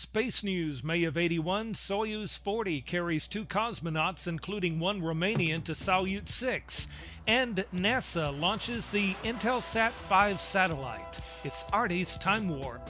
Space news, May of 81, Soyuz 40 carries 2 cosmonauts, including 1 Romanian, to Salyut 6. And NASA launches the Intelsat 5 satellite. It's Artie's Time Warp.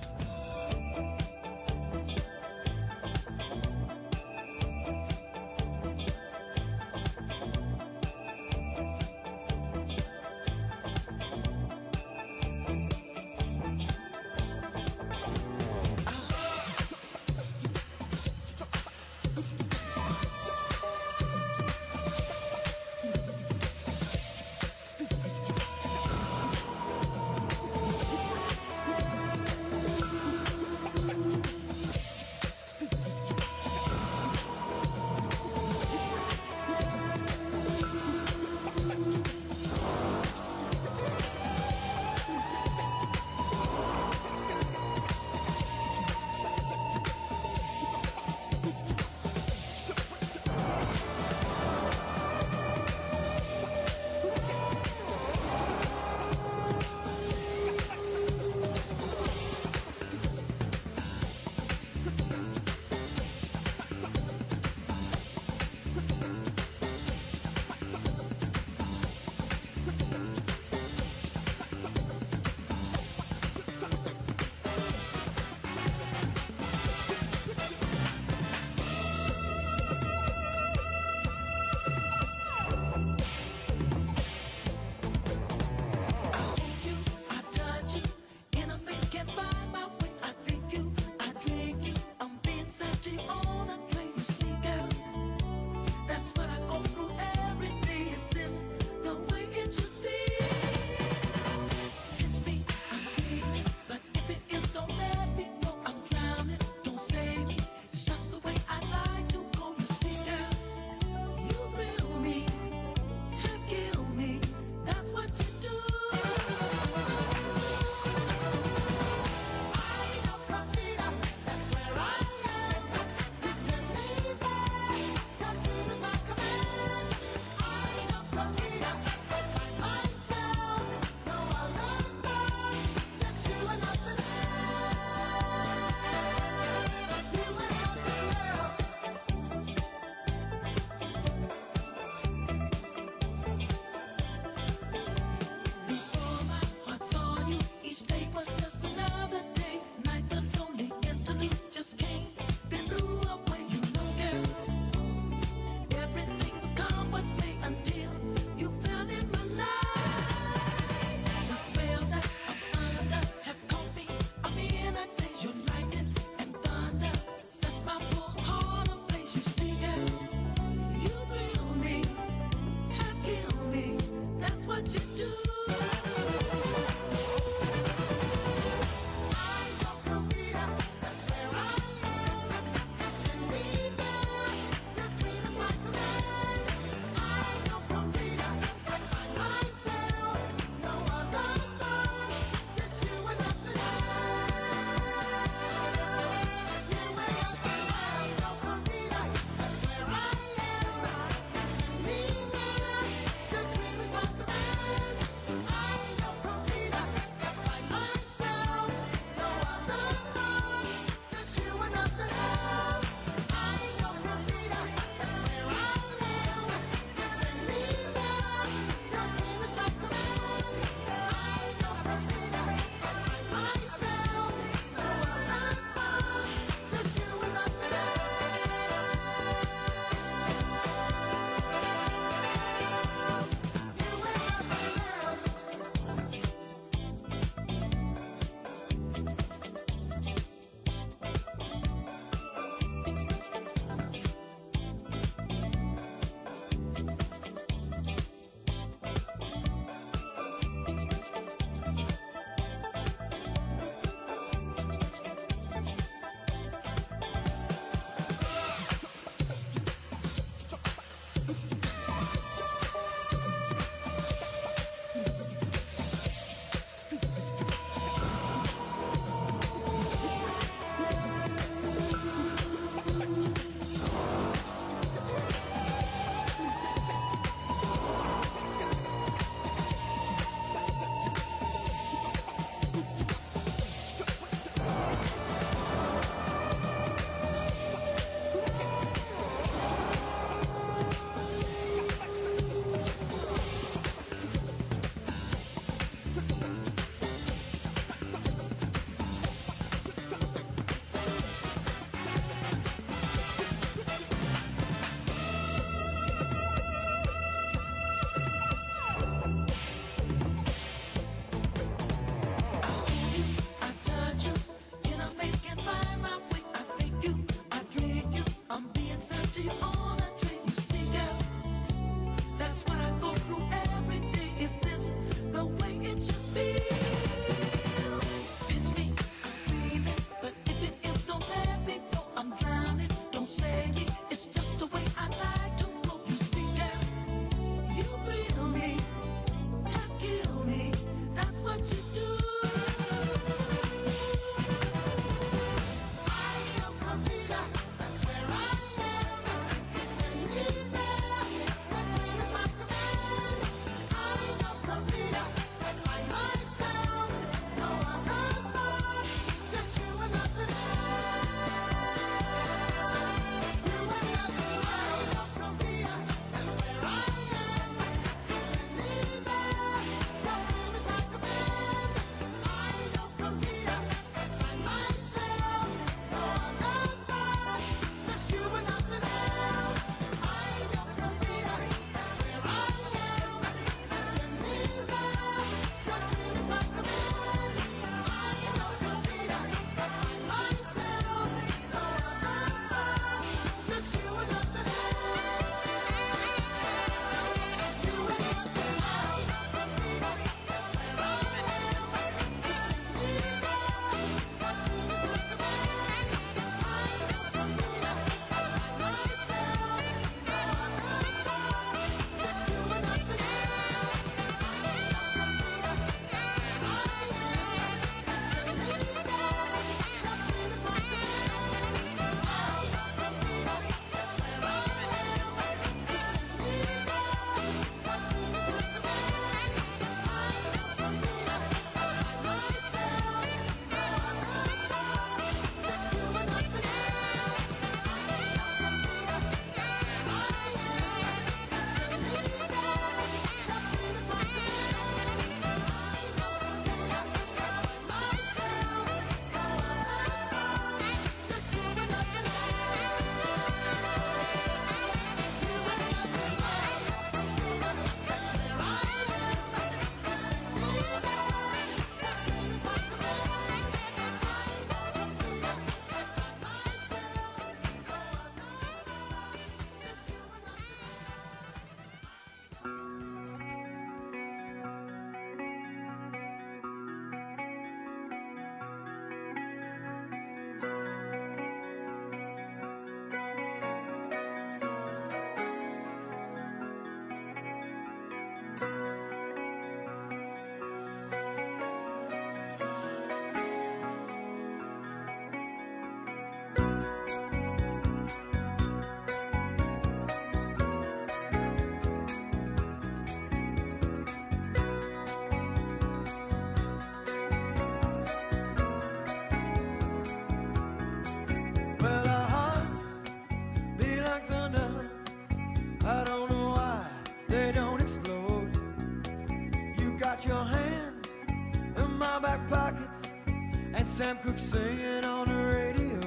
crook singing on the radio.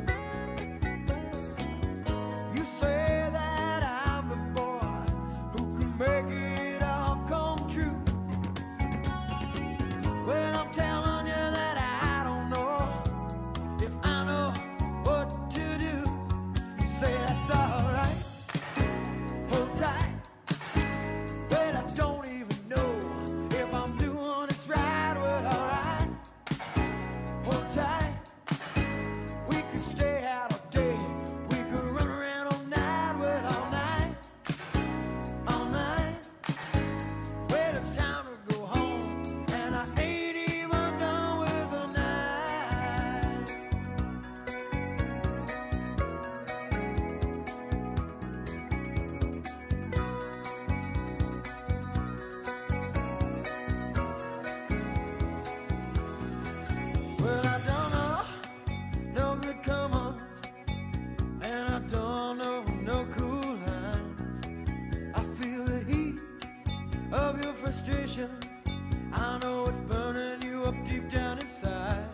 You say that I'm the boy who can make it all come true. Well, I'm telling you that I don't know if I know what to do. You say that's alright, hold tight. Well, I don't even know if I'm doing this right. Well, alright, hold tight. We could stay out all day, we could run around all night. Well, all night, all night. Well, it's time to go home, and I ain't even done with the night. Well, I don't know no good come-ons, and I don't know no cool lines. I feel the heat of your frustration. I know it's burning you up deep down inside.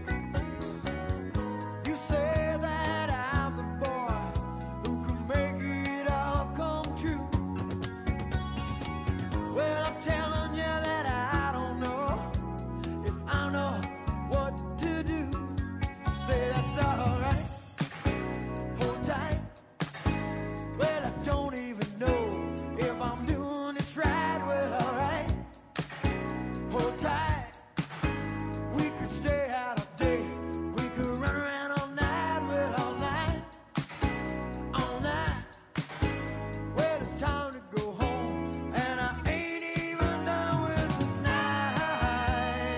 You say that I'm the boy who can make it all come true. Well, I'm telling you that I don't know if I know what to do. You say that's alright, hold tight. Well, I don't even know if I'm doing this right. Well, alright, hold tight. We could stay out all day, we could run around all night. Well, all night, all night. Well, it's time to go home, and I ain't even done with the night.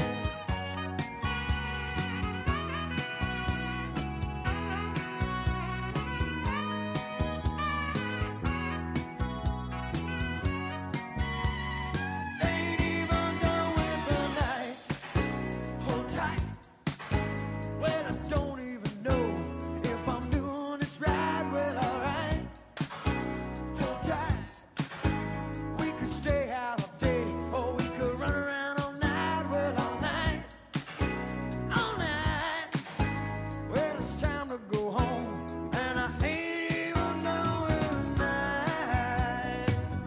Ain't even done with the night. Hold tight. Well, I don't even know if I'm doing this right. Well, alright, hold tight. We could stay out all day, or we could run around all night. Well, all night, all night. Well, it's time to go home, and I ain't even done with the night.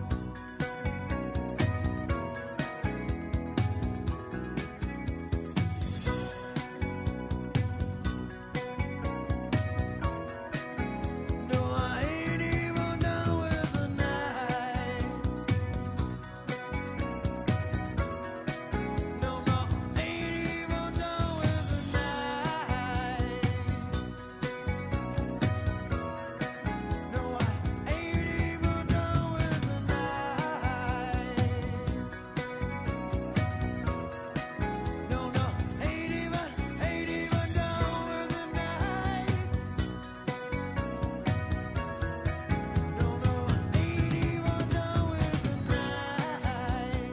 No, I ain't even done with the night. No, no, ain't even done with the night. No, I ain't even done with the night. No, no, ain't even done with the night. No, no, I ain't even done with the night.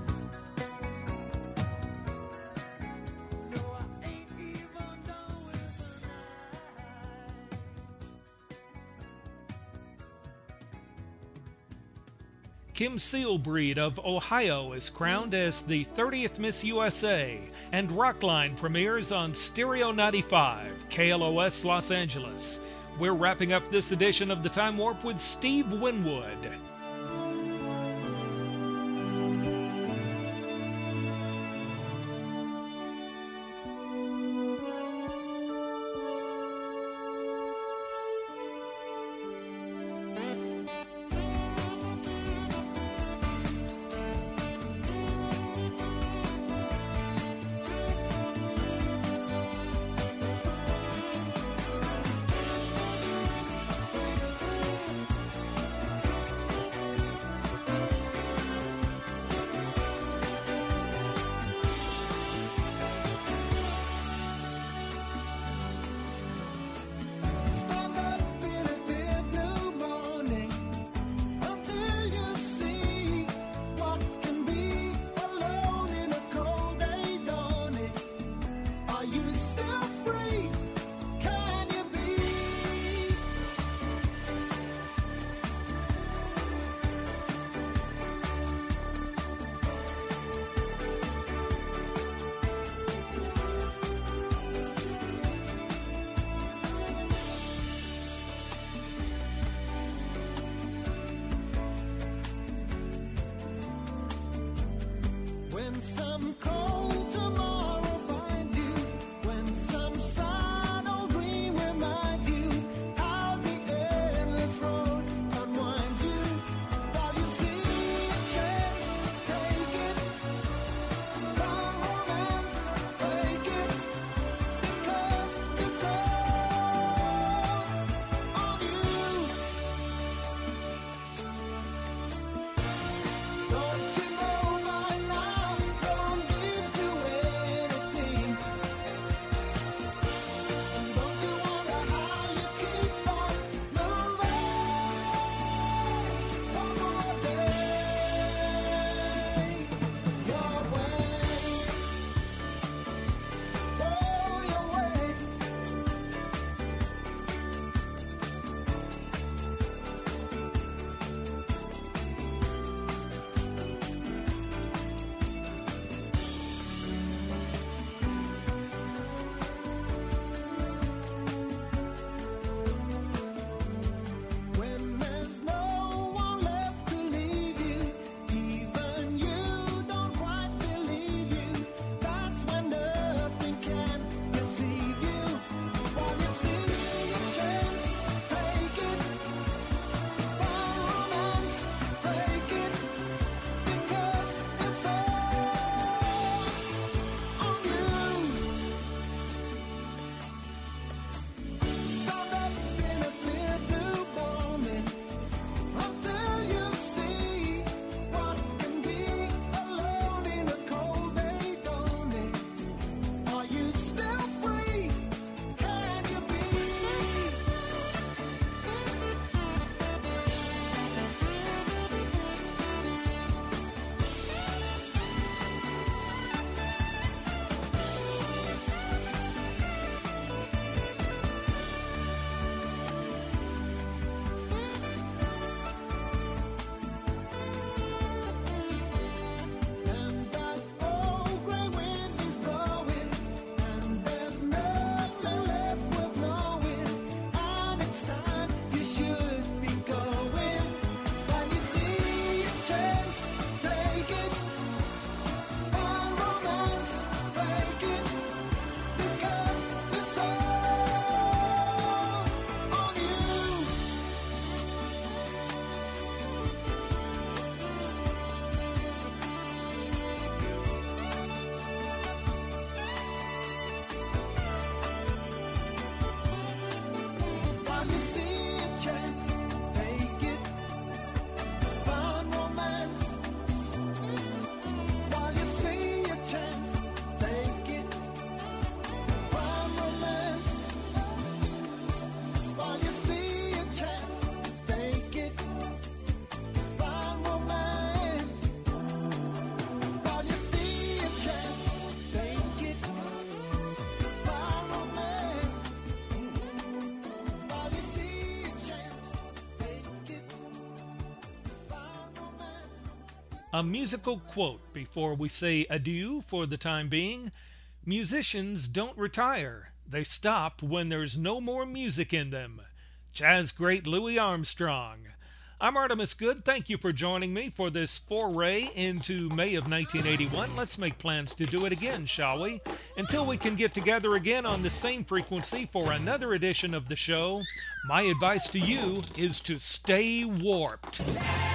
No, I ain't even done with the night. Kim Seelbreed of Ohio is crowned as the 30th Miss USA, and Rockline premieres on Stereo 95, KLOS Los Angeles. We're wrapping up this edition of The Time Warp with Steve Winwood. A musical quote before we say adieu for the time being. Musicians don't retire. They stop when there's no more music in them. Jazz great Louis Armstrong. I'm Artemis Good. Thank you for joining me for this foray into May of 1981. Let's make plans to do it again, shall we? Until we can get together again on the same frequency for another edition of the show, my advice to you is to stay warped.